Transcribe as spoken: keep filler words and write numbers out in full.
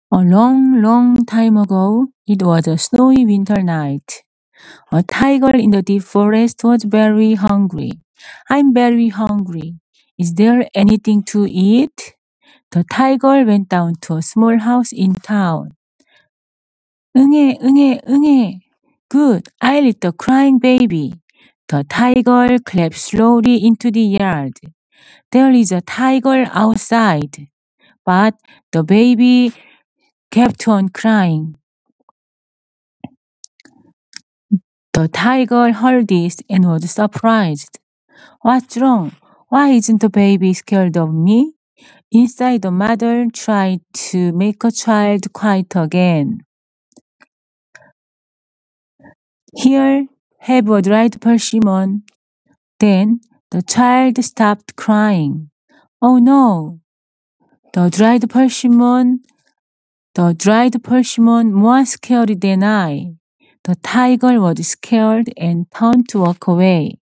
A long, long time ago, it was a snowy winter night. A tiger in the deep forest was very hungry. I'm very hungry. Is there anything to eat? The tiger went down to a small house in town. 응애, 응애, 응애. Good, I'll eat the crying baby. The tiger crept slowly into the yard. There is a tiger outside. But the baby kept on crying. The tiger heard this and was surprised. What's wrong? Why isn't the baby scared of me? Inside, the mother tried to make a child quiet again. Here, have a dried persimmon. Then the child stopped crying. Oh no! The dried persimmon, the dried persimmon more scary than I. The tiger was scared and turned to walk away.